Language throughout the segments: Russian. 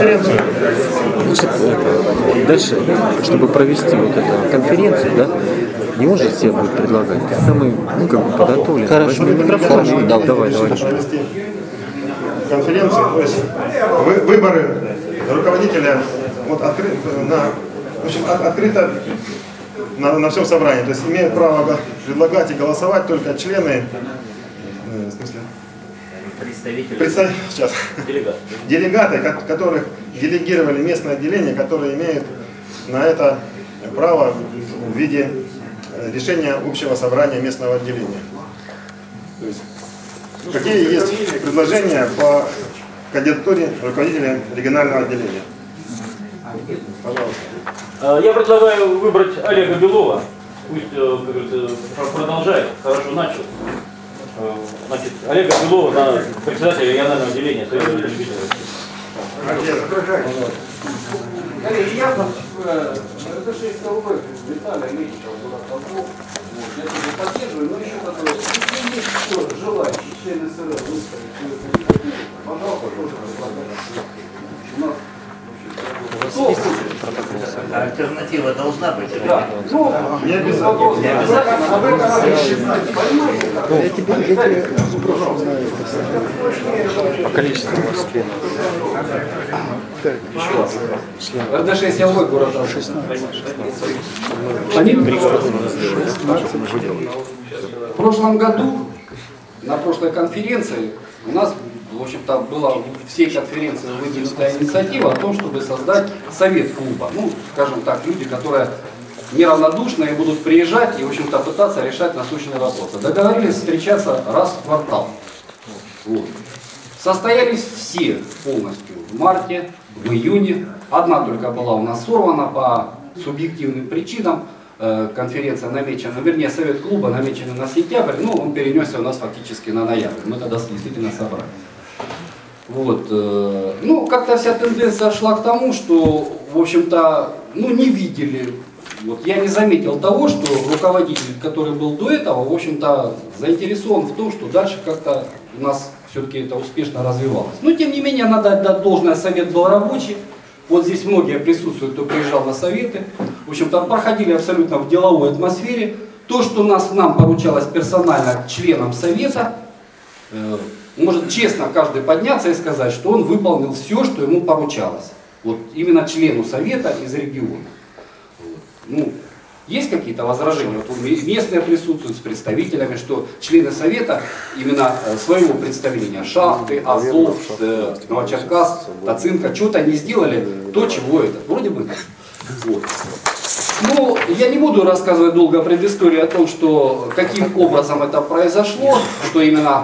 конференцию. Значит, дальше, чтобы провести вот эту конференцию, да, не может себе будет предлагать. Ты самый, ну, как бы подготовленный. Хорошо, микрофон. Давай. Конференцию, то есть выборы руководителя вот открыто на всем собрании. То есть имеют право предлагать и голосовать только члены, в смысле, делегаты, которых делегировали местное отделение, которые имеют на это право в виде решения общего собрания местного отделения. То есть, какие есть предложения по кандидатуре руководителя регионального отделения? Пожалуйста. Я предлагаю выбрать Олега Белова. Пусть, как говорится, продолжает, хорошо начал. Значит, Олега Белова на председателя регионального отделения Совета любителей. Коллеги, я разрешение КВБ Виталия Летича, город Попов. Я тоже поддерживаю, но еще такое, если есть кто желающий члены СР выставить свою кандидатуру, пожалуйста, тоже предлагайте. У нас альтернатива должна быть? Да. Ну, не обязательно. Не обязательно. Об этом я тебе спрошу, знаю. По количеству членов. РД-6 ЛВ города 16. В прошлом году, на прошлой конференции, у нас, в общем-то, была всей конференции выдвинута инициатива о том, чтобы создать совет клуба. Ну, скажем так, люди, которые неравнодушные будут приезжать и, в общем-то, пытаться решать насущные вопросы. Договорились встречаться раз в квартал. Вот. Состоялись все полностью в марте, в июне. Одна только была у нас сорвана по субъективным причинам. Конференция намечена, вернее, совет клуба намечен на сентябрь, но он перенесся у нас фактически на ноябрь. Мы тогда действительно собрали. Вот. Ну, как-то вся тенденция шла к тому, что, в общем-то, ну, не видели. Вот, я не заметил того, что руководитель, который был до этого, в общем-то, заинтересован в том, что дальше как-то у нас все-таки это успешно развивалось. Но, тем не менее, надо отдать должное, совет был рабочий. Вот здесь многие присутствуют, кто приезжал на советы. В общем-то, проходили абсолютно в деловой атмосфере. То, что нам поручалось персонально членам совета, может честно каждый подняться и сказать, что он выполнил все, что ему поручалось. Вот именно члену совета из региона. Ну, есть какие-то возражения? Вот местные присутствуют с представителями, что члены совета именно своего представления, Шахты, Азов, Новочеркасск, Тацинка, что-то не сделали, то, чего это. Вроде бы так. Вот. Ну, я не буду рассказывать долго предысторию о том, что каким образом это произошло, что именно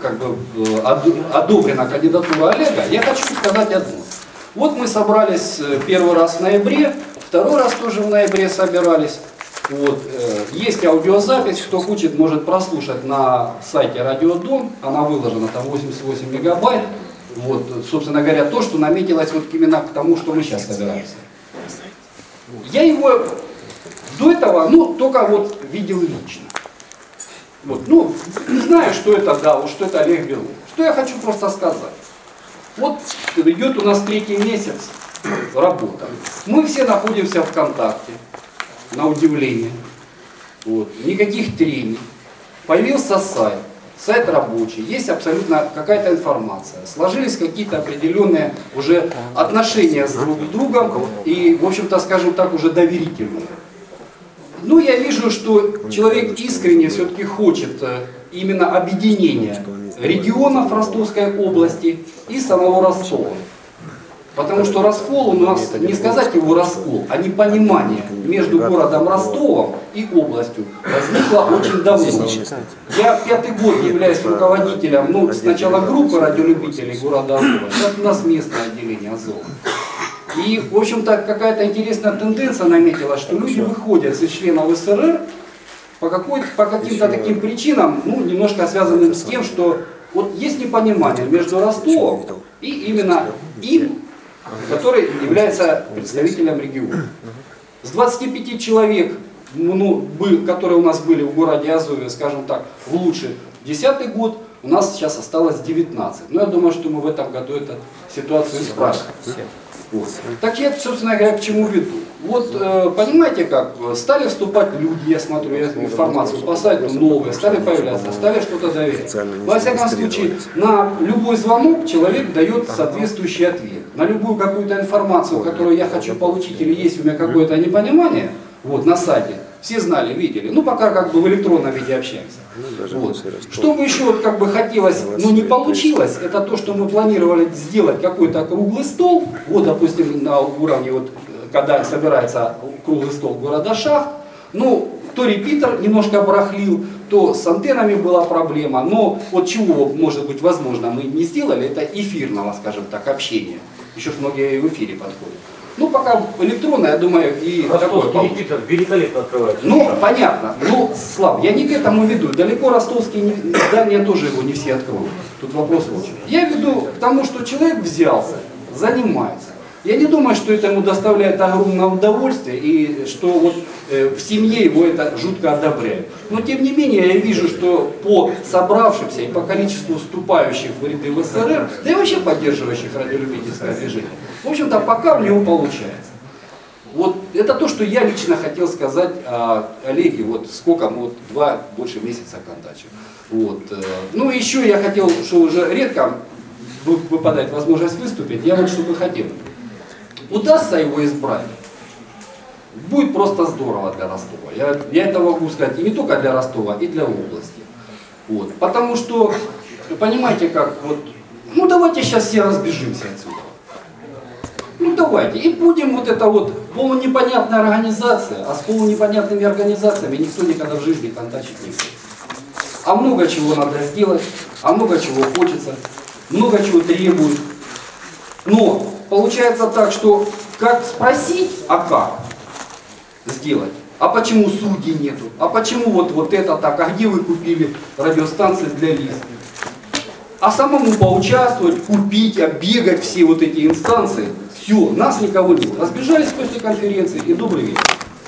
одобрена кандидатура Олега. Я хочу сказать одно. Вот мы собрались первый раз в ноябре, второй раз тоже в ноябре собирались. Вот. Есть аудиозапись, кто хочет, может прослушать на сайте Радиодом. Она выложена, там 88 мегабайт. Вот, собственно говоря, то, что наметилось вот именно к тому, что мы сейчас собираемся. Я его до этого, ну, только вот видел лично. Вот, ну, не знаю, что это, да, вот что это Олег Белов. Что я хочу просто сказать. Вот идет у нас 3-й месяц работа. Мы все находимся в контакте, на удивление. Вот. Никаких трений. Появился сайт. Сайт рабочий, есть абсолютно какая-то информация. Сложились какие-то определенные уже отношения с друг с другом и, в общем-то, скажем так, уже доверительные. Ну, я вижу, что человек искренне все-таки хочет именно объединения регионов Ростовской области и самого Ростова. Потому что раскол у нас, не сказать его раскол, а непонимание между городом Ростовом и областью возникло очень давно. Я 5-й год являюсь руководителем, ну, сначала группы радиолюбителей города Азова, сейчас у нас местное отделение Азова. И, в общем-то, какая-то интересная тенденция наметилась, что люди выходят из членов СРР по каким-то таким причинам, ну, немножко связанным с тем, что вот есть непонимание между Ростовом и именно им, который является представителем региона. С 25 человек, ну, которые у нас были в городе Азове, скажем так, в лучший 10-й год, у нас сейчас осталось 19. Но я думаю, что мы в этом году эту ситуацию исправим. Вот. Так я, собственно говоря, к чему веду. Вот, понимаете как, стали вступать люди, я смотрю, я информацию по сайту новые, стали появляться, стали что-то доверять. Во всяком случае, на любой звонок человек дает соответствующий ответ. На любую какую-то информацию, которую я хочу получить, или есть у меня какое-то непонимание, вот, на сайте, все знали, видели, ну пока как бы в электронном виде общаемся. Вот. Что бы еще вот, как бы хотелось, но не получилось, это то, что мы планировали сделать какой-то круглый стол, вот допустим на уровне, вот, когда собирается круглый стол города Шахт, ну то репитер немножко барахлил, то с антеннами была проблема, но вот чего может быть возможно мы не сделали, это эфирного, скажем так, общения, еще ж многие в эфире подходят. Ну, пока электронно, я думаю, и Ростовский репитер великолепно открывается. Ну, понятно. Ну, Слав, я не к этому веду. Далеко ростовские здания тоже его не все откроют. Тут вопрос в чем. Я веду к тому, что человек взялся, занимается. Я не думаю, что это ему доставляет огромное удовольствие и что вот в семье его это жутко одобряют. Но тем не менее я вижу, что по собравшимся и по количеству вступающих в ряды ВСРР, да и вообще поддерживающих радиолюбительское движение, в общем-то пока у него получается. Вот это то, что я лично хотел сказать о Олеге, вот сколько мы, вот, больше месяца контачим. Вот. Ну еще я хотел, что уже редко выпадает возможность выступить, я вот что бы хотел. Удастся его избрать, будет просто здорово для Ростова. Я это могу сказать и не только для Ростова, и для области. Вот. Потому что, понимаете как, вот, ну давайте сейчас все разбежимся отсюда. Ну давайте, и будем вот это вот полунепонятная организация, а с полунепонятными организациями никто никогда в жизни контачить не будет. А много чего надо сделать, а много чего хочется, много чего требует. Но получается так, что как спросить, а как сделать? А почему судей нету? А почему вот это так? А где вы купили радиостанции для лиц? А самому поучаствовать, купить, оббегать все вот эти инстанции. Все, нас никого нет. Разбежались после конференции и добрый вечер.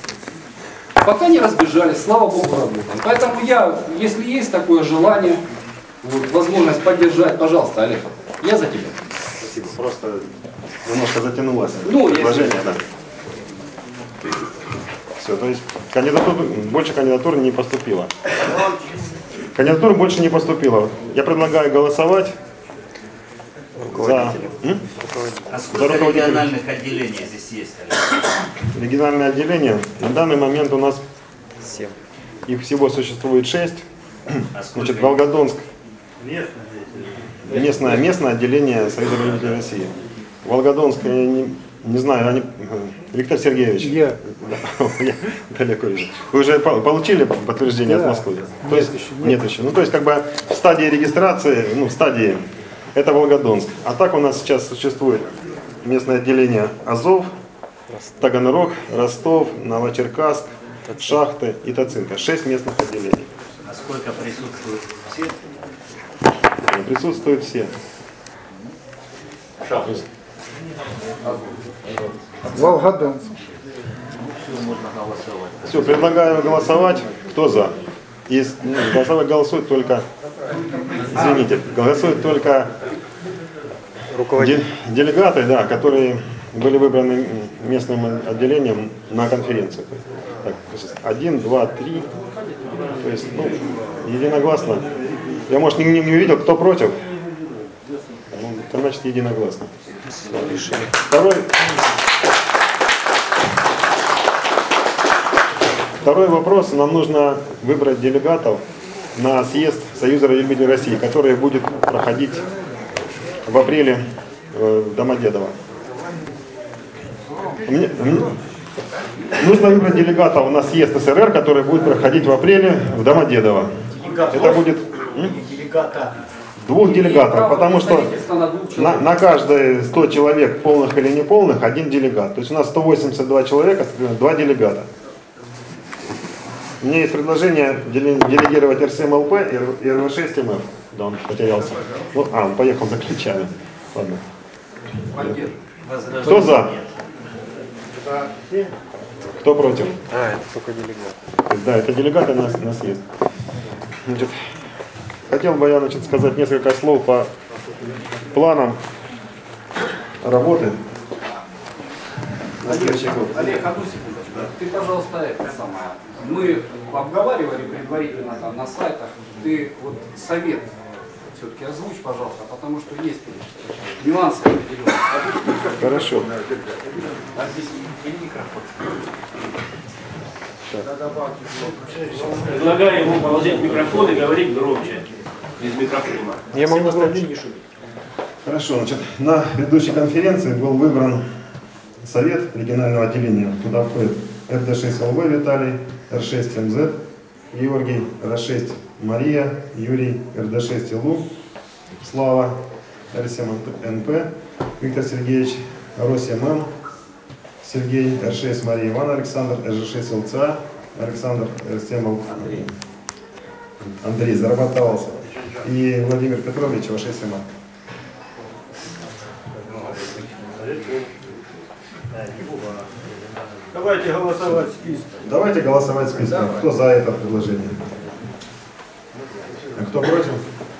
Пока не разбежались, слава Богу, работаем. Поэтому я, если есть такое желание, вот, возможность поддержать, пожалуйста, Олег, я за тебя. Спасибо. Просто немножко затянулось предложение, да. Все, то есть больше кандидатур не поступило. Кандидатур больше не поступило. Я предлагаю голосовать за... А сколько региональных отделений здесь есть? Региональное отделение. На данный момент у нас 7. Их всего существует 6. Значит, Волгодонск. Местное отделение Союза радиолюбителей России. Волгодонск, я не знаю, Виктор Сергеевич. Я далеко вижу. Вы уже получили подтверждение от Москвы? То есть, нет еще. Ну, то есть, как бы в стадии регистрации, в стадии, это Волгодонск. А так у нас сейчас существует местное отделение Азов, Таганрог, Ростов, Новочеркасск, Шахты и Тацинка. 6 местных отделений. А сколько присутствуют все? Присутствуют все. Шахты. Волгодонск. Все, можно голосовать. Все, предлагаю голосовать. Кто за? Голосуют только, извините, голосуют только делегаты, да, которые были выбраны местным отделением на конференции. Так, 1, 2, 3. То есть, единогласно. Я, может, не увидел, кто против. Ну, значит, единогласно. Второй вопрос. Нам нужно выбрать делегатов на съезд Союза радиолюбителей России, который будет проходить в апреле в Домодедово. Нужно выбрать делегатов на съезд СРР, который будет проходить в апреле в Домодедово. Это будет 2 делегатов, потому что на каждые 100 человек, полных или неполных, 1 делегат. То есть у нас 182 человека, 2 делегата. У меня есть предложение делегировать РСМЛП и РВ6МФ. Да, он потерялся. Он поехал за ключами. Ладно. Кто за? Кто против? Это только делегат. Да, это делегаты на съезд. Значит, Хотел бы я, значит, сказать несколько слов по планам работы на следующий год. Олег, одну секундочку. Ты, пожалуйста, это самое. Мы обговаривали предварительно там на сайтах. Ты вот совет все-таки озвучь, пожалуйста, потому что есть нюансы определенные. Хорошо. Предлагаю ему положить микрофон и говорить громче. Без микрофона. Я могу сказать. Хорошо, значит, на предыдущей конференции был выбран совет регионального отделения. Туда входит РД6 ЛВ Виталий, Р6 МЗ Георгий, Р6 Мария, Юрий, РД6 ИЛУ, Слава, Р7 НП, Виктор Сергеевич, Р8 М, Сергей, Р6 Мария Иван Александр, РЖ6 ЛЦА, Александр, Р7 Андрей зарабатывался, и Владимир Петрович, Р6 МА. Давайте голосовать список. Давайте голосовать списком. Кто за это предложение? А кто против?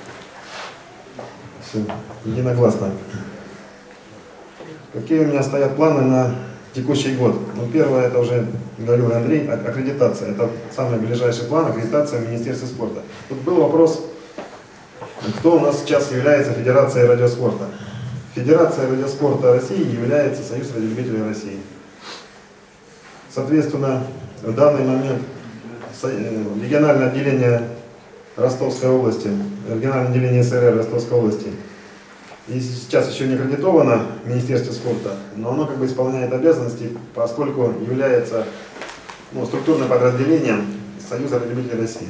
Все, единогласно. Какие у меня стоят планы на текущий год? Ну, первое, это уже говорил Андрей, аккредитация. Это самый ближайший план, аккредитация в Министерстве спорта. Тут был вопрос, кто у нас сейчас является Федерацией радиоспорта. Федерация радиоспорта России является Союз радиолюбителей России. Соответственно, в данный момент региональное отделение Ростовской области, региональное отделение СРР Ростовской области, и сейчас еще не аккредитовано в Министерстве спорта, но оно как бы исполняет обязанности, поскольку является структурным подразделением Союза радиолюбителей России.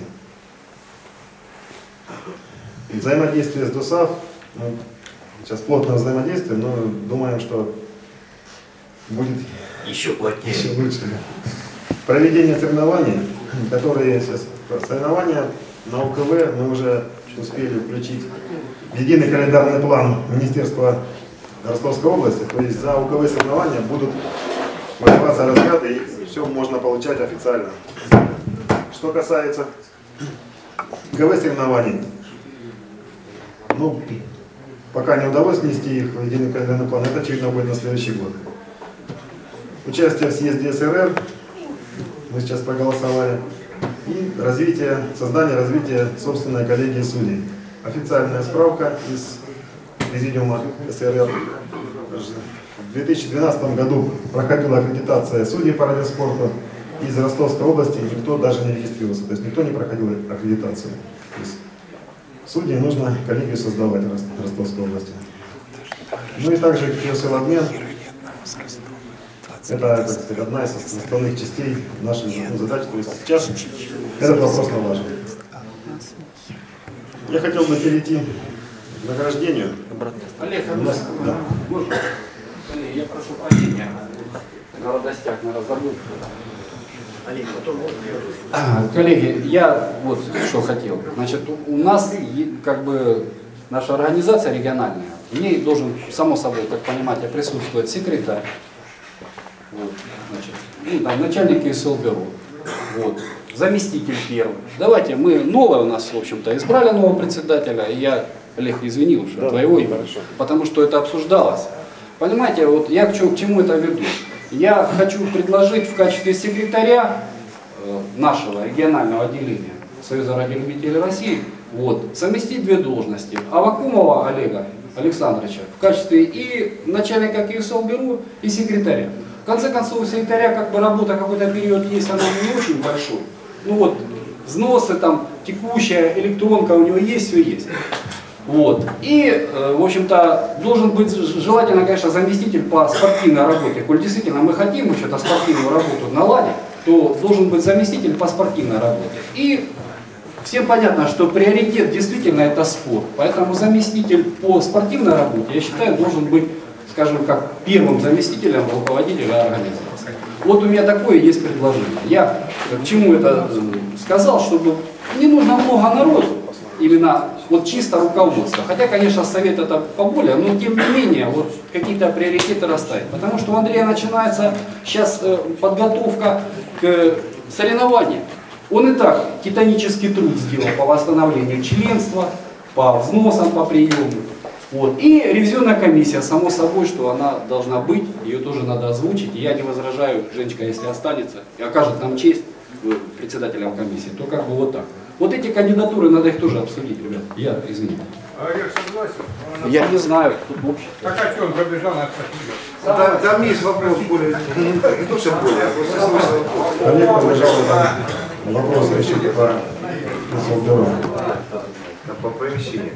Взаимодействие с ДОСАВ, сейчас плотное взаимодействие, но думаем, что будет Еще плотнее. еще лучше. Проведение соревнований, которые сейчас соревнования на УКВ мы уже успели включить в единый календарный план Министерства Ростовской области. То есть за УКВ соревнования будут выдаваться разряды и все можно получать официально. Что касается УКВ соревнований, пока не удалось внести их в единый календарный план, это очевидно будет на следующий год. Участие в съезде СРР, мы сейчас проголосовали, и создание развития собственной коллегии судей. Официальная справка из Президиума СРР. В 2012 году проходила аккредитация судей по радиоспорту. Из Ростовской области никто даже не регистрировался, то есть никто не проходил аккредитацию. То есть судей нужно коллегию создавать в Ростовской области. Ну и также QSL-обмен. Это, так сказать, одна из основных частей нашей задачи. То есть сейчас этот вопрос налажен. Я хотел бы перейти к награждению. Олег, Да. можно? Я прошу прощения. На радостях, наверное, забыл. Коллеги, я вот что хотел. Значит, у нас как бы наша организация региональная, в ней должен, само собой, как понимаете, присутствовать секретарь. Вот, значит, начальник ИСЛ-бюро, заместитель первый. Давайте, мы новое у нас, в общем-то, избрали нового председателя, и я, Олег, извини уж, твоего имени, потому что это обсуждалось. Понимаете, вот я к чему это веду? Я хочу предложить в качестве секретаря нашего регионального отделения Союза радиолюбителей России совместить две должности. Авакумова Олега Александровича в качестве и начальника КСЛ-бюро, и секретаря. В конце концов, у секретаря как бы работа какой-то период есть, она не очень большой. Взносы там, текущая электронка у него есть, все есть. И, в общем-то, должен быть желательно, конечно, заместитель по спортивной работе. Коль действительно мы хотим что-то спортивную работу наладить, то должен быть заместитель по спортивной работе. И всем понятно, что приоритет действительно это спорт. Поэтому заместитель по спортивной работе, я считаю, должен быть, скажем, как первым заместителем руководителя организации. Вот у меня такое есть предложение. Я к чему это сказал, чтобы не нужно много народу, именно чисто руководство. Хотя, конечно, совет это поболее, но тем не менее, какие-то приоритеты расставить. Потому что у Андрея начинается сейчас подготовка к соревнованиям. Он и так титанический труд сделал по восстановлению членства, по взносам, по приему. Вот. И ревизионная комиссия, само собой, что она должна быть, ее тоже надо озвучить. И я не возражаю, Женечка, если останется и окажет нам честь председателям комиссии, то как бы вот так. Вот эти кандидатуры, надо их тоже обсудить, ребят. Я, извините. Олег согласен? Я не знаю, тут общее. Так а что он побежал на это? Там есть вопрос более, не то, что более, а просто смысл вопроса. Олег побежал на вопрос решить по Солдеру. По помещению.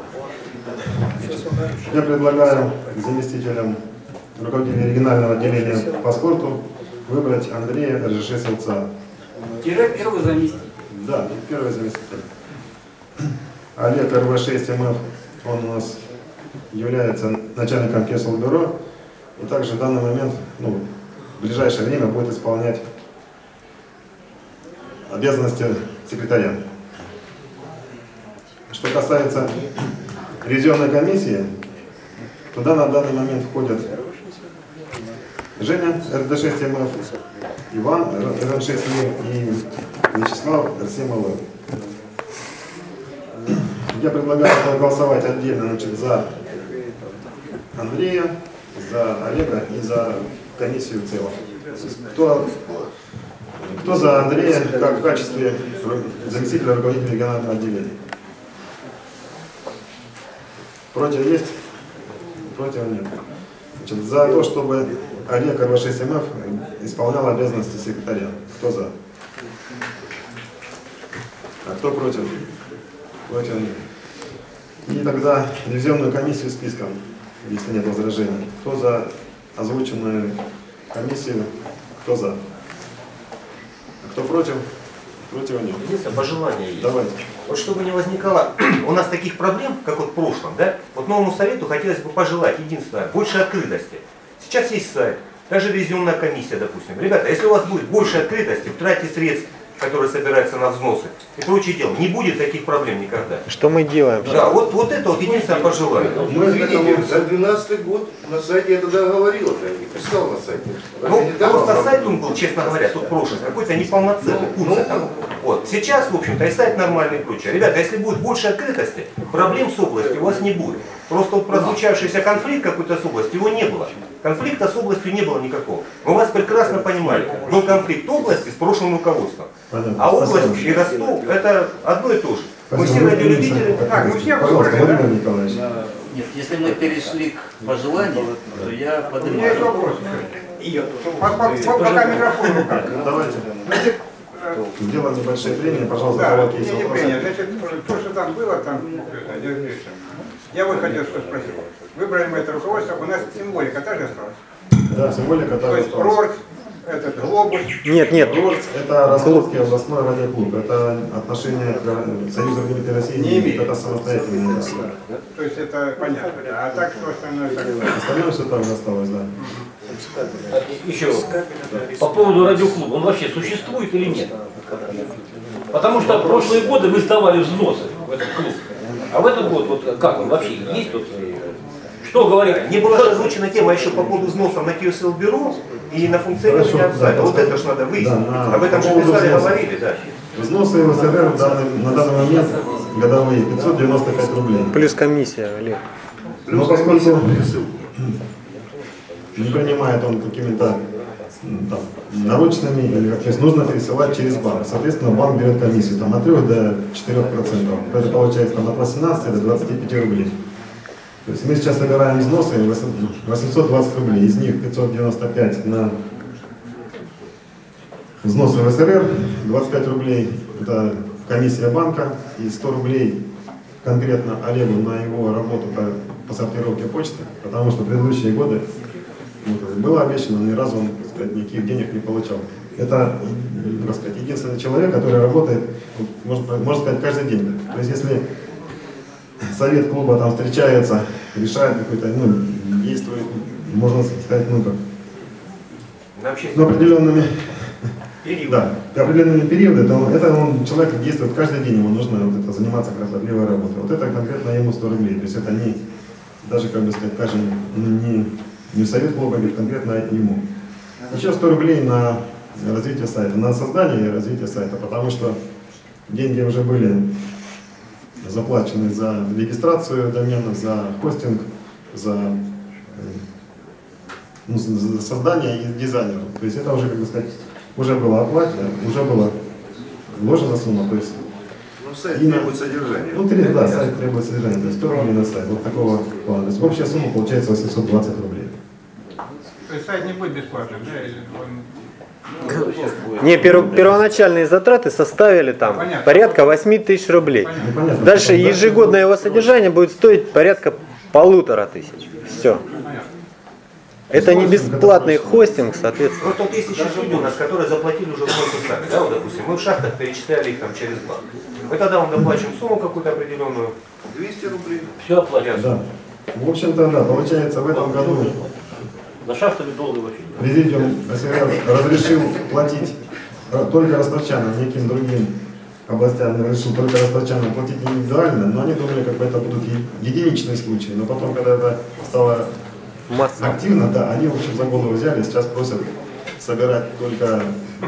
Я предлагаю заместителям руководителя регионального отделения по спорту выбрать Андрея РЖШ Селца. Первый заместитель. Да, первый заместитель. Олег РВ6МФ, он у нас является начальником Кесл-бюро и также в данный момент, в ближайшее время будет исполнять обязанности секретаря. Что касается ревизионной комиссии, туда на данный момент входят Женя РД6МФ, Иван РН6МФ и Вячеслав РСМЛ. Я предлагаю проголосовать отдельно за Андрея, за Олега и за комиссию в целом. Кто за Андрея как в качестве заместителя руководителя регионального отделения? Против есть? Против нет. Значит, за то, чтобы Олег РВ6МФ исполнял обязанности секретаря. Кто за? А кто против? Против нет. И тогда ревизионную комиссию списком, если нет возражений. Кто за озвученную комиссию? Кто за? А кто против? Против нет. Единственное, пожелание есть. Давайте. Вот чтобы не возникало у нас таких проблем, как вот в прошлом, да, вот новому совету хотелось бы пожелать, единственное, больше открытости. Сейчас есть сайт, даже ревизионная комиссия, допустим. Ребята, если у вас будет больше открытости, тратьте средств, которые собираются на взносы и прочее дело, не будет таких проблем никогда. Что мы делаем? Да, вот это вот единственное пожелание. Мы видите, за 12 год на сайте я тогда говорил, и писал на сайте. Ну, просто сайт он был, честно говоря, тут прошлый, какой-то неполноценный, куцый. Вот. Сейчас, в общем-то, и сайт нормальный и прочее. Ребята, если будет больше открытости, проблем с областью у вас не будет. Просто вот прозвучавшийся конфликт какой-то с областью, его не было. Конфликта с областью не было никакого. Мы вас прекрасно понимали. Был конфликт области с прошлым руководством. Понятно. А область Спасибо. и Ростов это одно и то же. Мы Спасибо. все радиолюбители. Так, ну все Пожалуйста, выбрали, да? Владимир Николаевич. Нет, если мы перешли к пожеланиям, то я У меня есть поднимаю. вопрос. Пока микрофон в руках. Давайте. Значит, Сделаем небольшое прения, пожалуйста, да, короткие не вопросы. прения. Значит, то, что там было, я вот хотел что спросить. Выбрали мы это руководство, у нас символика та же осталась. Да, символика То также есть осталась. РОРЦ, этот глобус. Нет, РОРЦ – это Ростовский областной радиоклуб. Это отношение к Союзу радиолюбителей России Не имеет. это самостоятельное. То есть это понятно. Да. А так что остальное так. Остальное все так же осталось, да. Еще по поводу радиоклуба, он вообще существует или нет? Потому что в прошлые годы мы сдавали взносы в этот клуб. А в этот год, вот как он вообще есть тут? Что говорит? Не была озвучена тема еще по поводу взносов на QSL-бюро и на функционирование Хорошо, сайта. да, Вот это ж надо выяснить. да, Об этом по же поводу писали, взносов. говорили, да. Взносы в СРР на данный момент годовые 595 рублей. Плюс комиссия, Олег. Но поскольку не принимает он какими-то там, наручными, или, то есть нужно пересылать через банк. Соответственно, банк берет комиссию там, от 3 до 4%. Это получается там, от 18 до 25 рублей. То есть мы сейчас собираем взносы 820 рублей, из них 595 на взносы в СРР, 25 рублей это комиссия банка и 100 рублей конкретно Олегу на его работу по сортировке почты, потому что предыдущие годы было обещано, но ни разу он, так сказать, никаких денег не получал. Это, так сказать, единственный человек, который работает, можно сказать, каждый день. То есть если совет клуба там встречается, решает какой-то, действует, можно сказать, На определенными периодами, то это он, человек действует каждый день, ему нужно вот это, заниматься кропотливой работой. Вот это конкретно ему 100 рублей. То есть это не, даже, как бы сказать, даже не совет клуба, а конкретно ему. Еще 100 рублей на развития сайта, на создание и развитие сайта, потому что деньги уже были заплачены за регистрацию домена, за хостинг, за создание и дизайнер. То есть это уже, как бы сказать, уже было оплачено, уже была вложена сумма. То есть сайт требует содержания. Ну, да, сайт требует содержания, то есть 100 рублей на сайт, вот такого плана. То есть общая сумма получается 820 рублей. То есть сайт не будет бесплатным, да? Или он... Не, первоначальные затраты составили там порядка 8000 рублей. Непонятно, Дальше потом, ежегодное его содержание будет стоить порядка 1500. Все. Это не бесплатный хостинг, соответственно. Просто вот есть сейчас люди у нас, которые заплатили уже взносы сами, да, вот, допустим, мы в шахтах перечисляли их там через банк. Мы тогда вам доплачиваем сумму какую-то определенную. 200 рублей. Все оплачено. Да. В общем-то, да, получается, в этом году За шахтами долго вообще. президиум СРР разрешил платить только ростовчанам, неким другим областям разрешил только ростовчанам платить индивидуально, но они думали, как бы это будут единичные случаи. Но потом, когда это стало активно, да, они, в общем, за голову взяли, сейчас просят собирать только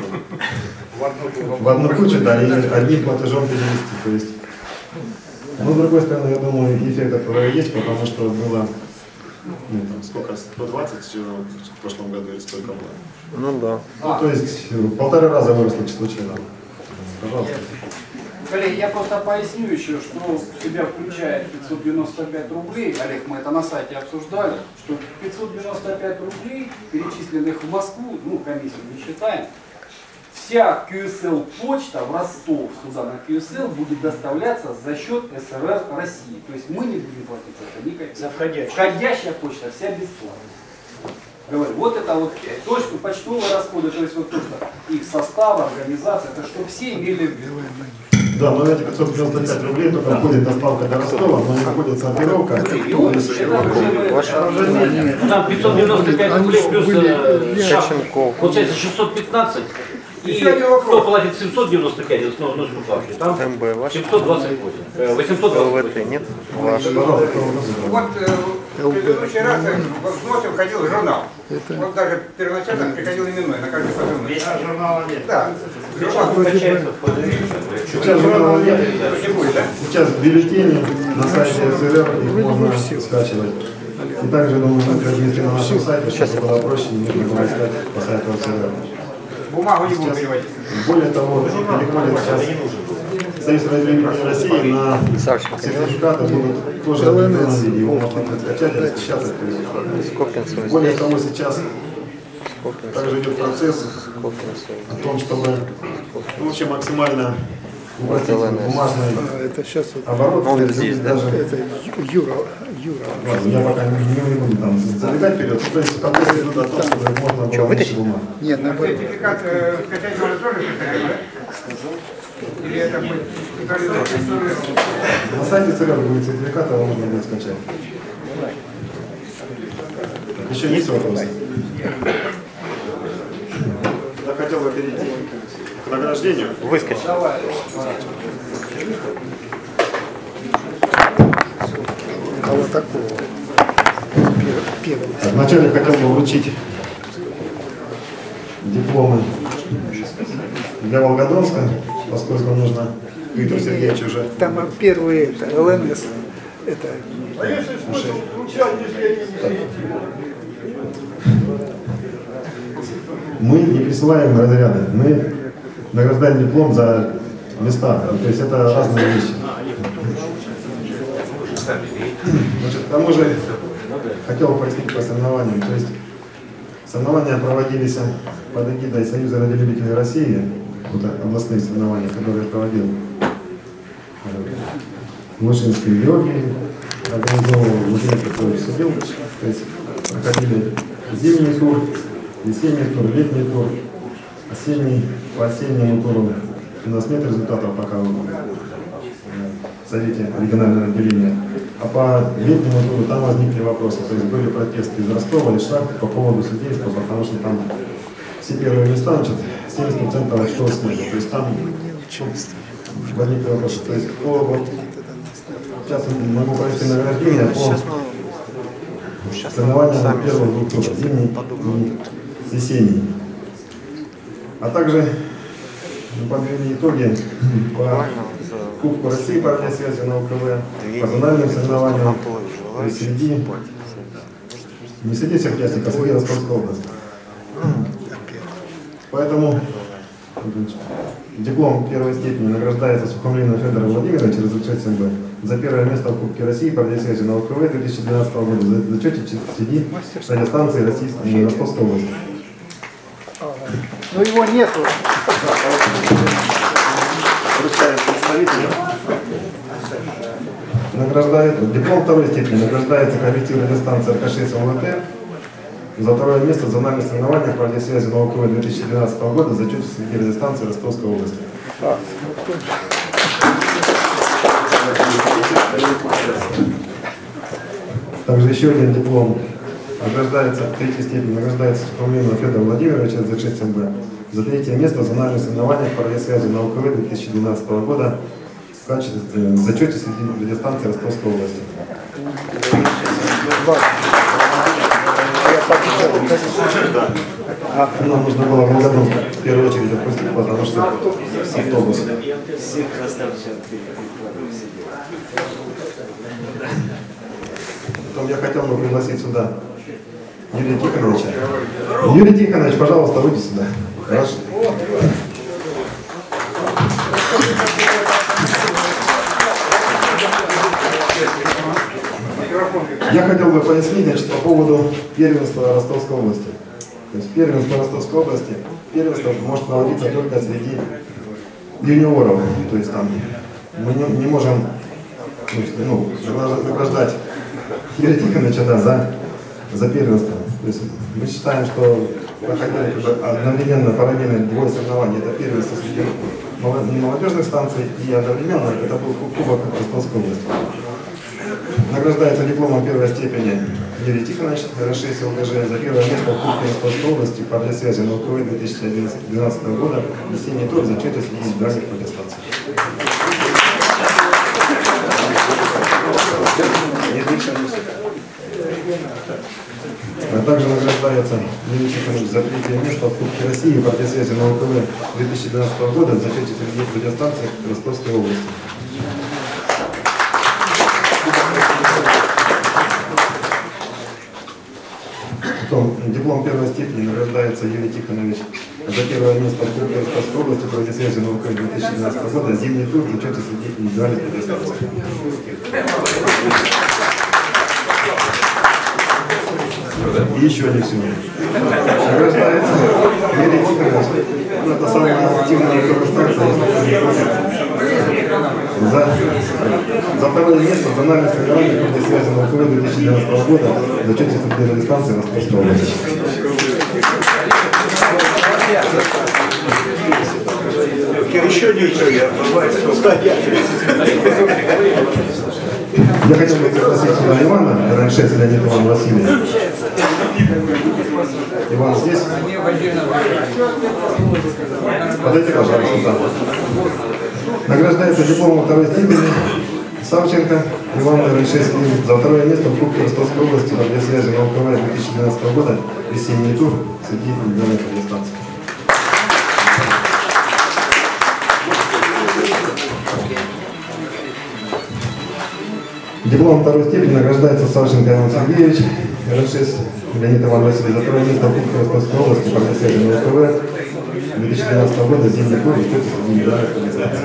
в одну кучу, да, и одним платежом перевести. То есть, но с другой стороны, я думаю, эффект этого есть, потому что было, ну, там, сколько, 120 в прошлом году или сколько было? Ну да. Ну, то есть, в 1,5 раза выросло число членов. Пожалуйста. Коллеги, я просто поясню еще, что в себя включает 595 рублей, Олег, мы это на сайте обсуждали, что 595 рублей, перечисленных в Москву, ну, комиссию не считаем, вся QSL почта в Ростов сюда на QSL будет доставляться за счет СРР России. То есть мы не будем платить это никак. За входящая почта вся бесплатная. Говорю, вот это вот точка почтовые расходы, то есть вот то, что их состав, организация, это чтобы все имели... Да, но эти 595 рублей только входит доставка до Ростова, но не входит сортировка. Там 595 рублей плюс шахт. Получается 615. И кто платит 795, ну вообще, там 728, 828. Нет? Вот в предыдущий раз взносы входил журнал. Вот даже первоначально приходил именной на каждый позывной. А журнала нет. Да. Сейчас журнала нет. Сейчас бюллетени на сайте СРР, их можно скачивать. И также, думаю, если на нашем сайте, чтобы было проще, нужно было искать по сайту СРР. Бумагу не будем переводить. Более того, переходит сейчас Союз радиолюбителей России на сертификаты будут тоже в электронном виде. Его можно скачать и распечатать. Более того, сейчас также идет процесс о том, чтобы вообще максимально укротить бумажный оборот. Он здесь, да? Это Юра. Ладно, я пока не буду там забегать вперед. То есть процесс идет о том, чтобы можно было меньше бумаг. Нет, сертификат скачать можно тоже, или это будет на сайте ЦРР будет сертификат, его можно будет скачать. Еще есть вопросы? Я хотел бы перейти к награждению. Выскочи. Кого такого? Первый. Вначале хотел бы вручить дипломы для Волгодонска, поскольку нужно Виктору Сергеевичу уже. Там первый это ЛНС. Это мы не присылаем разряды, мы награждаем диплом за места. То есть это разные вещи. Значит, к тому же хотел бы пояснить по соревнованиям. То есть соревнования проводились под эгидой Союза радиолюбителей России, вот областные соревнования, которые проводил Лушинский Георгий, организовывал Владимир Петрович Сабилович. То есть проходили зимний тур, весенний тур, летний тур, осенний, по осеннему туру. У нас нет результатов пока в Совете регионального отделения. А по летнему туру там возникли вопросы. То есть были протесты из Ростова, из шахты по поводу судейства, потому что там все первые места, значит, 70% очков снега. То есть там возникли вопросы. То есть сейчас могу провести награждение по соревнованиям первых двух туров, зимний и весенний. А также подвели итоги по Кубку России по радиосвязи на УКВ, по зональным соревнованиям среди, не среди всех участников, а среди Ростовской области. Поэтому диплом первой степени награждается Сухомлинов Федора Владимировича, разрешить СМБ, за первое место в Кубке России по радиосвязи на УКВ 2012 года в зачете среди радиостанций Российской Ростовской области. Но его нету. Вручает представителю. Награждает, диплом второй степени награждается коллектив радиостанции РК6 МВТ за второе место в зональных соревнованиях по радиосвязи на УКВ 2012 года в зачете среди радиостанций Ростовской области. Также еще один диплом награждается, в третьей степени награждается Сухомлинов Федор Владимирович за 6 МБ за третье место в зональных соревнованиях по радиосвязи на УКВ 2012 года в качестве в зачете среди радиостанций Ростовской области. Нам нужно было в Волгодонск в первую очередь отпустить, потому что автобус. Потом я хотел бы пригласить сюда Юрия Тихоновича. Юрий Тихонович, пожалуйста, выйди сюда. Хорошо. Я хотел бы пояснить, значит, по поводу первенства Ростовской области. То есть первенство Ростовской области, первенство может проводиться только среди юниоров. То есть там мы не можем награждать Юрия Тихоновича за первенство. То есть мы считаем, что проходили одновременно, параллельно двое соревнований. Это первенство среди молодежных станций и одновременно это был Кубок Ростовской области. Награждается дипломом первой степени Юрий Тихонович, РК6 ЛГЖ, за первое место в Кубке Ростовской области по радиосвязи на УКВ 2012 года весенний тур в зачете среди избранных радиостанций. А также награждается Юрий Тихонович за третье место в Кубке России по радиосвязи на УКВ 2012 года в зачете среди радиостанций Ростовской области. Потом диплом первой степени награждается Юрий Тихонович за первое место в Кубке Ростовской области по радиосвязи на УКВ 2012 года зимний тур в зачете среди индивидуальных радиостанций. И еще не все. Награждается Юрий Тихонович. Это самая активная радиостанция. За второе место в зональных соревнованиях по радиосвязи на УКВ 2012 года в зачете среди радиостанций Ростовской области. Еще ничего, я хотел бы пригласить сюда Ивана, РК6 Леонид Иван Васильевич. Иван здесь? Подойди, пожалуйста, сюда. Награждается дипломом второй степени Савченко Иван РК6 за второе место в Кубке Ростовской области по радиосвязи на УКВ 2012 года весенний тур среди индивидуальных радиостанций. Диплом второй степени награждается Савченко Иван Сергеевич, РК6 Леонид Иван Васильевич за второе место в Кубке Ростовской области по радиосвязи на УКВ 2012 года зимний тур в зачете среди индивидуальных радиостанций.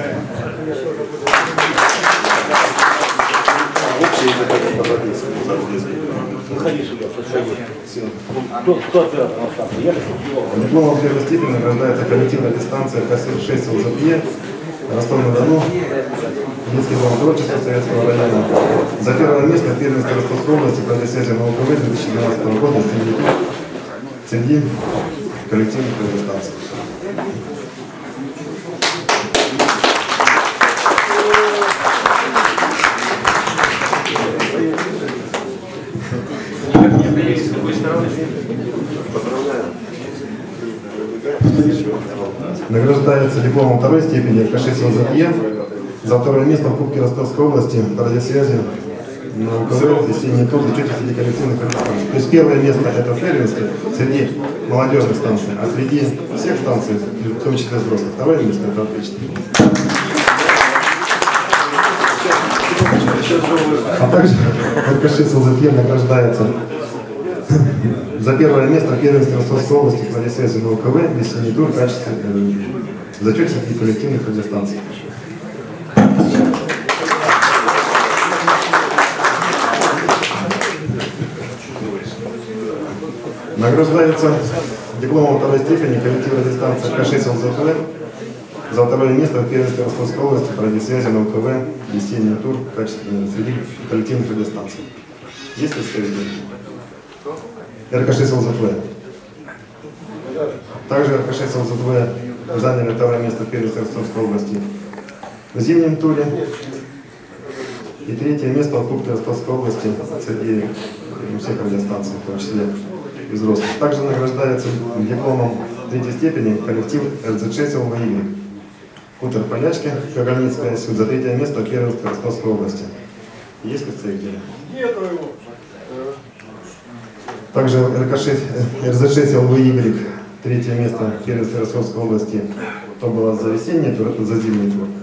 Дипломом первой степени награждается коллектив радиостанции РК6 ЛЗПЕ Ростов-на-Дону, детский дом творчества Советского района. За первое место первенство Ростовской области по радиосвязи на УКВ 2012 года среди коллективных радиостанций. Награждается дипломом второй степени РК6 ЛЗПЕ за второе место в Кубке Ростовской области по радиосвязи на УКВ весенний тур зачете среди коллективных станций. То есть первое место это Ферминское среди молодежных станций, а среди всех станций, в том числе взрослых, второе место это отлично. А также РКШ СЛЗТ награждается за первое место в первенстве Ростовской области по радиосвязи на УКВ весенний тур в качестве в зачете среди коллективных радиостанций. Награждается дипломом второй степени коллектив радиостанции РКШ СЛЗТ за второе место в первенстве Ростовской области по радиосвязи на УКВ весенний тур в качестве среди коллективных радиостанций. Есть представители? РКШ СЛЗТ. Также РКШ СЛЗТ заняли второе место в первенстве Ростовской области в зимнем туре. И третье место в Кубке Ростовской области среди всех радиостанций, в том числе и взрослых. Также награждается дипломом третьей степени коллектив РЗЧ СЛВИ. Хутор Полячки, Кагальницкая СУ за третье место в первенстве Ростовской области. Есть представители? Также РЗЧ СЛВИ, третье место в первенстве Ростовской области. То было за весенний тур, это за зимний тур.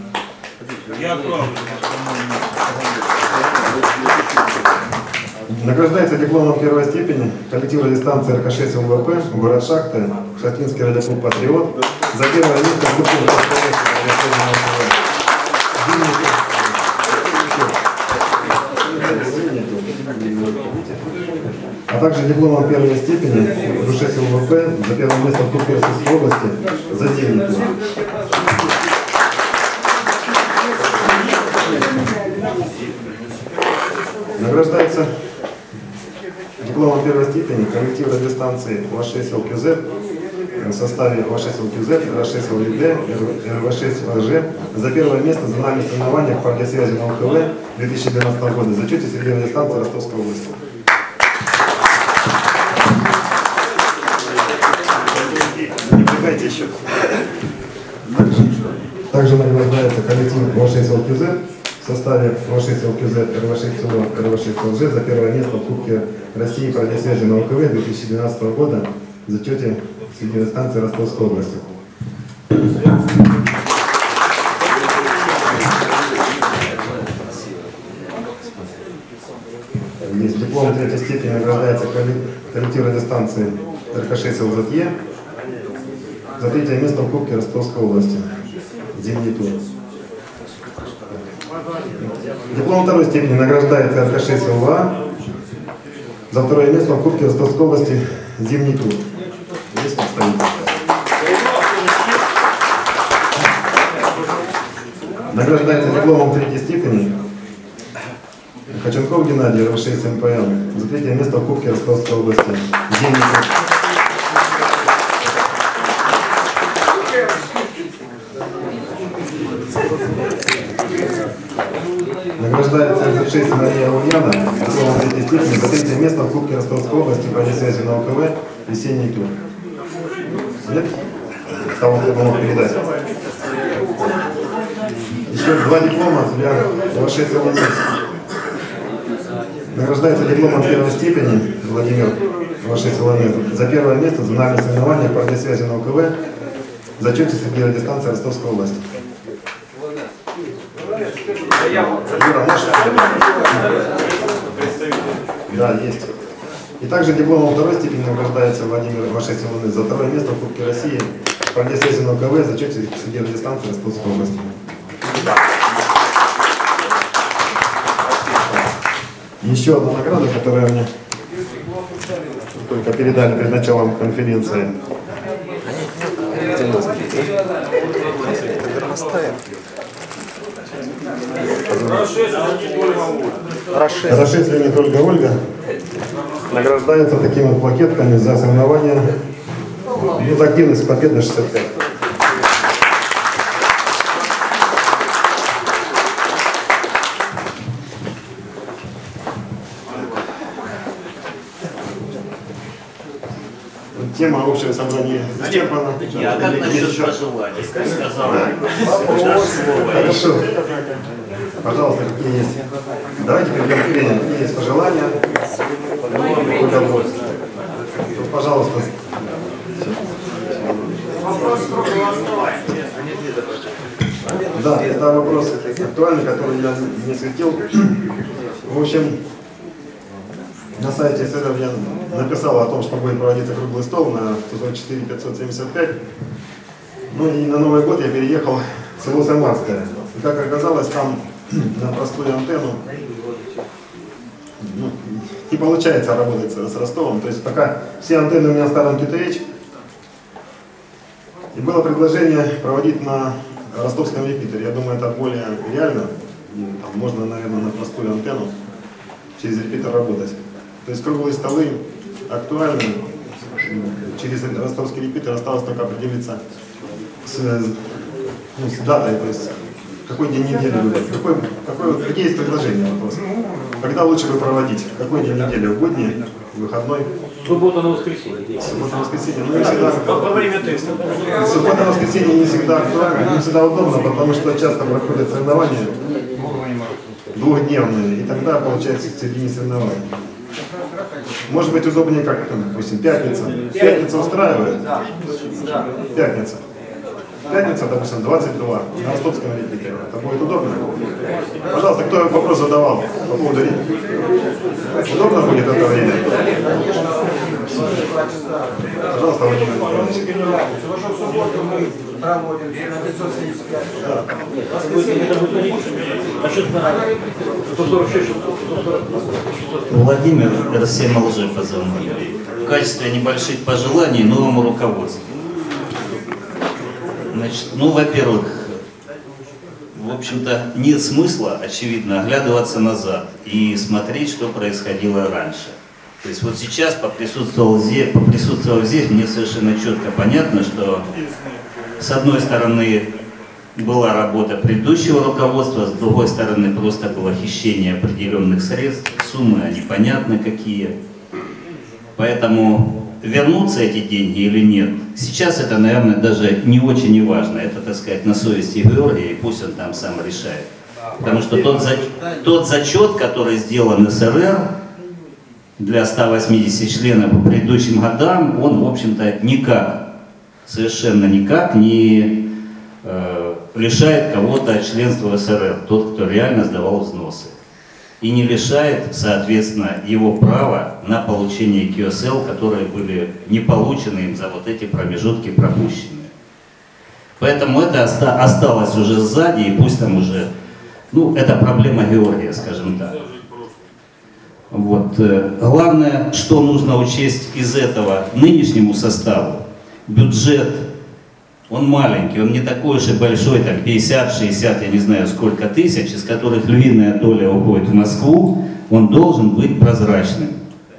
Награждается дипломом первой степени коллектив радиостанции РКШ СЛВП, город Шахты, Шахтинский радиоклуб «Патриот» за первое место в Кубке Ростовской области. А также дипломом первой степени РКШ СЛВП за первое место в Кубке Ростовской области за зимний тур. Награждается дипломом первой степени коллектив радиостанции ВА6 ЛКЗ в составе ВА6 ЛКЗ, РА6 ЛВД, РВ6 ЛЖ за первое место в зональных соревнованиях по радиосвязи на УКВ 2012 года в зачете среди радиостанций Ростовской области. Не прыгайте еще. Также награждается коллектив ВА6 ЛКЗ в составе ВА6 ЛКЗ, РВ6 СЛО, РВ6 ЛЖ за первое место в Кубке России по радиосвязи на УКВ 2012 года в зачете среди станции Ростовской области. Есть диплом третьей степени награждается коллектив радиостанции РКШ СЛЗТ за третье место в Кубке Ростовской области. Зимний тур. Диплом второй степени награждается РКШ СЛВА за второе место в Кубке Ростовской области. Зимний тур. Есть представитель? Награждается дипломом третьей степени Коченков Геннадий, РВ6 МПЛ за третье место в Кубке Ростовской области. Зимний тур. Награждается РЗ6 Мария Ульяна, дипломом третьей степени за третье место в Кубке Ростовской области по радиосвязи на УКВ весенний тур. Нет? Кого кто мог передать? Еще два диплома для РВ6 ЛНС. Награждается дипломом первой степени Владимир РВ6 ЛНС за первое место в зональных соревнованиях по радиосвязи на УКВ в зачете среди радиостанций Ростовской области. Юра, да, есть. И также дипломом второй степени награждается Владимир РВ6 ЛНС за второе место в Кубке России по радиосвязи на УКВ в зачете среди радиостанций Ростовской области. Еще одна награда, которую мне только передали перед началом конференции. Рашид Леонид Ольга награждается такими вот плакетками за соревнования, за активность победы 65. Тема общего собрания исчерпана. А как насчет пожеланий? Сказал. Хорошо. Пожалуйста, какие есть? Давайте перейдем к тренеру. Есть пожелания. Пожалуйста. Вопрос Да, это вопрос актуальный, который я не светил. В общем, на сайте СРР я написал о том, что будет проводиться круглый стол на 4-575. Ну и на Новый год я переехал в село Самарское. И как оказалось, там на простую антенну не получается работать с Ростовом. То есть пока все антенны у меня в старом QTH. И было предложение проводить на ростовском репитере. Я думаю, это более реально. Там можно, наверное, на простую антенну через репитер работать. То есть круглые столы актуальны. Через ростовский репитер осталось только определиться с датой. То есть какой день недели выбрать. Какие есть предложения? Вопрос. Когда лучше бы проводить? Какой день недели? В будни? В выходной? Суббота на воскресенье. Суббота на воскресенье. Ну, не всегда. Во время теста. Суббота на воскресенье не всегда актуально, не всегда удобно, потому что часто проходят соревнования двухдневные, и тогда получается в середине соревнований. Может быть удобнее, как, допустим, пятница. Пятница устраивает? Пятница. Пятница, допустим, 22 на ростовском репитере. Это будет удобно? Пожалуйста, кто вопрос задавал по поводу репитера? Удобно будет это время? Пожалуйста, Владимир Николаевич. В субботу мы проводим на 575. Владимир, РСМ Алжир позвонил. В качестве небольших пожеланий новому руководству. Значит, ну, во-первых, в общем-то, нет смысла, очевидно, оглядываться назад и смотреть, что происходило раньше. То есть вот сейчас, поприсутствовав здесь, мне совершенно четко понятно, что с одной стороны была работа предыдущего руководства, с другой стороны просто было хищение определенных средств, суммы непонятны какие. Поэтому вернутся эти деньги или нет, сейчас это, наверное, даже не очень и важно. Это, так сказать, на совести Георгия, и пусть он там сам решает. Потому что тот зачет, который сделан СРР для 180 членов по предыдущим годам, он, в общем-то, никак, совершенно никак не лишает кого-то членства в СРР, тот, кто реально сдавал взносы. И не лишает, соответственно, его права на получение QSL, которые были не получены им за вот эти промежутки пропущенные. Поэтому это осталось уже сзади, и пусть там уже, ну, это проблема Георгия, скажем так. Вот. Главное, что нужно учесть из этого нынешнему составу, бюджет, он маленький, он не такой уж и большой, там 50-60, я не знаю сколько тысяч, из которых львиная доля уходит в Москву, он должен быть прозрачным.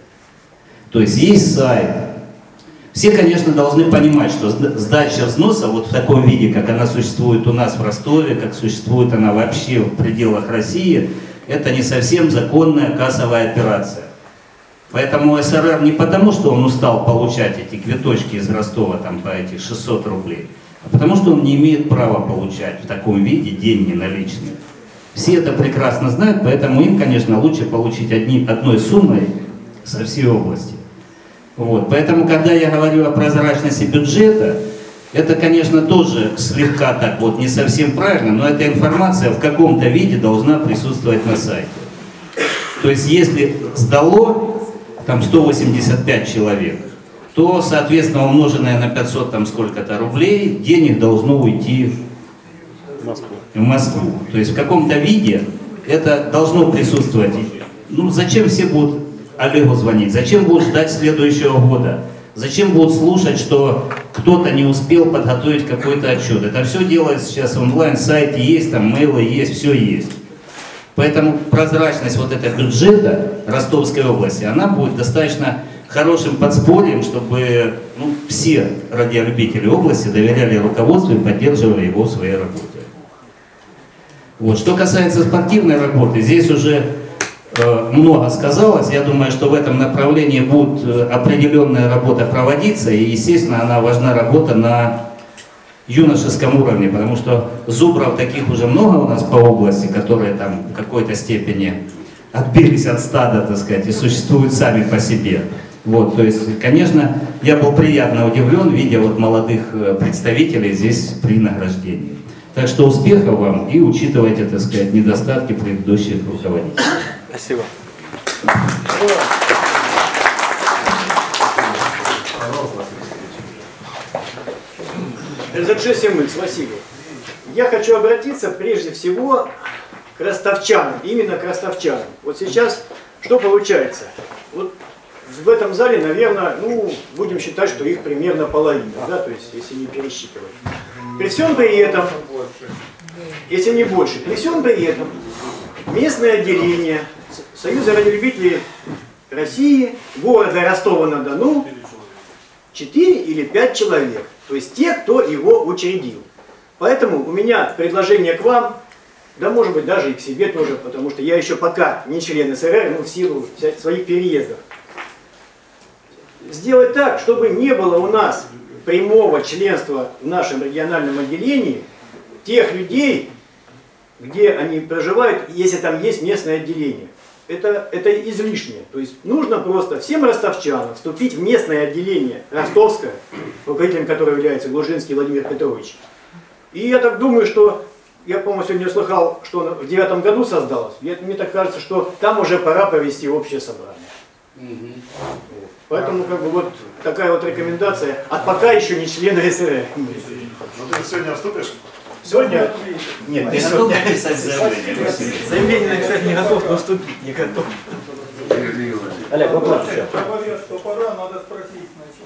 То есть сайт. Все, конечно, должны понимать, что сдача взноса вот в таком виде, как она существует у нас в Ростове, как существует она вообще в пределах России, это не совсем законная кассовая операция. Поэтому СРР не потому, что он устал получать эти квиточки из Ростова там, по этих 600 рублей, а потому что он не имеет права получать в таком виде деньги наличные. Все это прекрасно знают, поэтому им, конечно, лучше получить одной суммой со всей области. Вот. Поэтому, когда я говорю о прозрачности бюджета, это, конечно, тоже слегка так вот не совсем правильно, но эта информация в каком-то виде должна присутствовать на сайте. То есть, если сдало там 185 человек, то, соответственно, умноженное на 500 там сколько-то рублей, денег должно уйти в Москву. То есть в каком-то виде это должно присутствовать. Ну, зачем все будут Олегу звонить? Зачем будут ждать следующего года? Зачем будут слушать, что кто-то не успел подготовить какой-то отчет? Это все делается сейчас в онлайн-сайте, есть там мейлы, есть, все есть. Поэтому прозрачность вот этого бюджета Ростовской области, она будет достаточно хорошим подспорьем, чтобы все радиолюбители области доверяли руководству и поддерживали его в своей работе. Вот. Что касается спортивной работы, здесь уже много сказалось. Я думаю, что в этом направлении будет определенная работа проводиться, и, естественно, она важна работа на юношеском уровне, потому что зубров таких уже много у нас по области, которые там в какой-то степени отбились от стада, так сказать, и существуют сами по себе. Вот, то есть, конечно, я был приятно удивлен, видя вот молодых представителей здесь при награждении. Так что успехов вам и учитывайте, так сказать, недостатки предыдущих руководителей. Спасибо. РЗЧ-7Х, Василий. Я хочу обратиться прежде всего к ростовчанам, именно к ростовчанам. Вот сейчас что получается? Вот в этом зале, наверное, ну, будем считать, что их примерно половина, да, то есть, если не пересчитывать. При всем при этом, если не больше, при всем при этом, местное отделение Союза радиолюбителей России, города Ростова-на-Дону, 4 или 5 человек, то есть те, кто его учредил. Поэтому у меня предложение к вам, да может быть даже и к себе тоже, потому что я еще пока не член СРР, но в силу своих переездов. Сделать так, чтобы не было у нас прямого членства в нашем региональном отделении тех людей, где они проживают, если там есть местное отделение. Это излишнее. То есть нужно просто всем ростовчанам вступить в местное отделение ростовское, руководителем которого является Глужинский Владимир Петрович. И я так думаю, что, я, по-моему, сегодня услыхал, что в 2009 году создалось. Мне так кажется, что там уже пора провести общее собрание. Поэтому как бы вот такая вот рекомендация от пока еще не члена СРР. Ты сегодня вступишь? Сегодня? Нет, Ты готов написать заявление? Заявление написать не готов, но вступить не готов. Олег, вопрос еще. Что пора, надо спросить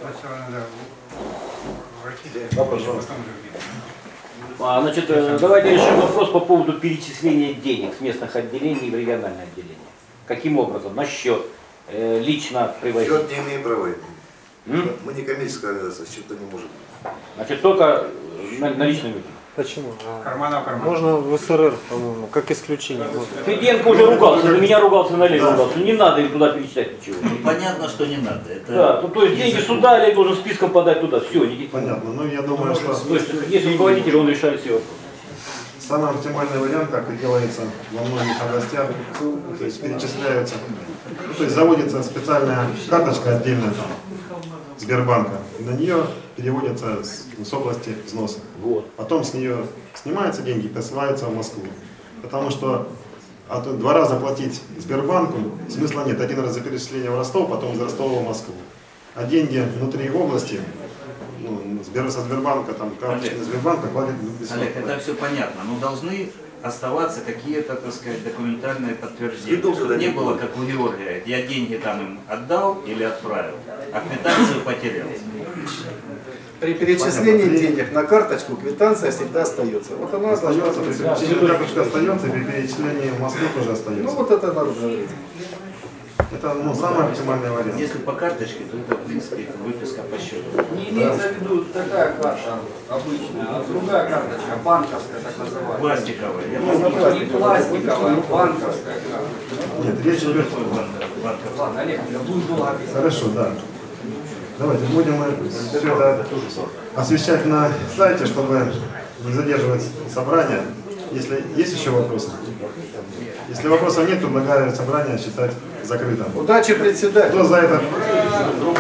сначала. Значит, давайте решим вопрос по поводу перечисления денег с местных отделений в региональное отделение. Каким образом? На счет. Лично привозить. Счет не имеем права. Мы не коммерческая организация, счета не может быть. Значит, только наличными. Почему? Кармана в карман. Можно в СРР, по-моему, как исключение. Феденко уже ругался, на меня ругался, на Олега ругался. Не надо им туда перечислять ничего. Ну, понятно, что не надо. Это... Да, то есть деньги сюда, Олег должен списком подать туда. Все, никаких. Понятно. Ну, я думаю, что... То есть, если руководитель, он решает все вопросы. Самый оптимальный вариант, как и делается во многих областях, то есть перечисляются, ну, то есть заводится специальная карточка отдельная там, Сбербанка, и на нее переводятся с области взноса. Вот. Потом с нее снимаются деньги и присылаются в Москву. Потому что 2 раза платить Сбербанку смысла нет. 1 раз за перечисление в Ростов, потом из Ростова в Москву. А деньги внутри области, ну, со Сбербанка, там, карточки Сбербанка платят бесплатно. Олег, это все понятно, но должны оставаться какие-то, так сказать, документальные подтверждения. Чтобы не было, как у Георгия, я деньги там им отдал или отправил, а квитанцию потерял. При перечислении денег на карточку квитанция всегда остается. Вот она остается, при перечислении карточка остается, и при перечислении в Москву тоже остается. Ну вот это надо говорить. Это самый оптимальный вариант. Если по карточке, то это, в принципе, выписка по счету. Не имеется в виду такая карта обычная, а другая карточка, банковская так называемая. Пластиковая. Не пластиковая, а банковская карта. Нет, речь идет... Ладно, Олег, будет долго описывать. Хорошо, да. Давайте будем все это освещать на сайте, чтобы не задерживать собрание. Если есть еще вопросы? Если вопросов нет, предлагаю собрание считать закрытым. Удачи, председатель. Кто за это?